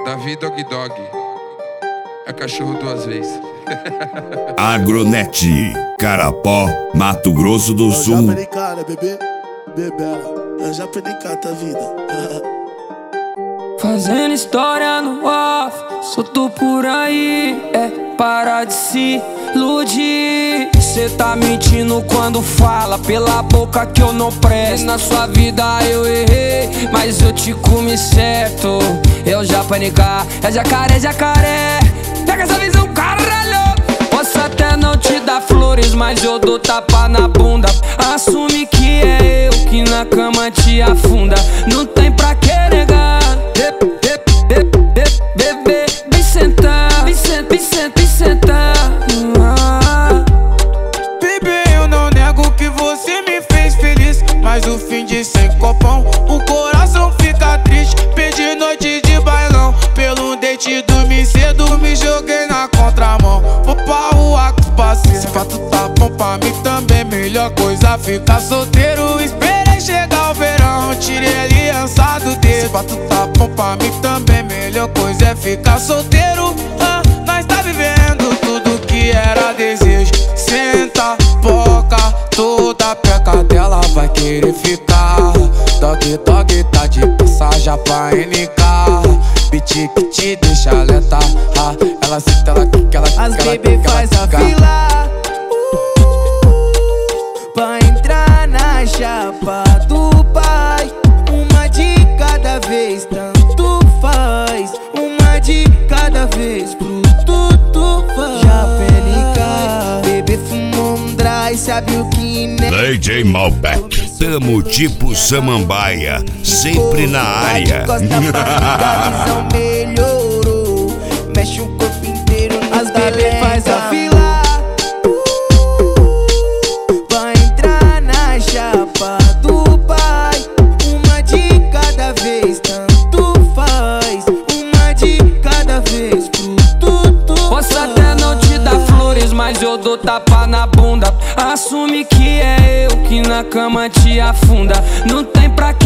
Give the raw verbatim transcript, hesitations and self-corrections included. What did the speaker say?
Davi Dog Dog. É cachorro duas vezes. Agronet, Carapó, Mato Grosso do Sul. Eu já aprendi cara, bebê, bebela. Eu já aprendi cara, tá vida. Fazendo história no off, solto por aí. É parar de se iludir. Cê tá mentindo quando fala pela boca que eu não presto. Na sua vida eu errei, mas eu te comi certo. Eu já panicar, é jacaré, jacaré. Pega essa visão, caralho. Posso até não te dar flores, mas eu dou tapa na bunda. Assume que é eu que na cama te afunda. Não tem pra que negar. Bebê, vem sentar, vem sentar, vem sentar, vem sentar. Bebê, eu não nego que você me fez feliz, mas o fim de sem copão, o coração fica triste. Perdi noite de bailão, pelo date dormi cedo, me joguei na contramão. Vou pra rua com os parceiros, se fato tá bom pra mim também. Melhor coisa ficar solteiro, esperei chegar o verão, tirei a aliança do dedo. Se fato tá bom pra mim também, melhor coisa é ficar solteiro. Ah, nós tá vivendo tudo que era desejo. Senta, boca, toda peca dela vai querer ficar. Dog, dog, tá de passagem pra N K. Beat que te deixa lenta. Ah, ela senta, ela quica, ela quica. As bebê faz a fila pra entrar na chapa do pai. Uma de cada vez, tanto faz. Uma de cada vez, pro tudo faz. Já penica, bebê fumou um dry, sabe o que nem D J Malbec, tamo tipo samambaia, sempre na área. A visão melhorou, mexe o corpo inteiro. As bebê faz a fila vai entrar na chapa do pai. Uma de cada vez, tanto faz. Uma de cada vez, pro tudo. Posso até não te dar flores, mas eu dou tapa na bunda. Assume que é eu que na cama te afunda. Não tem pra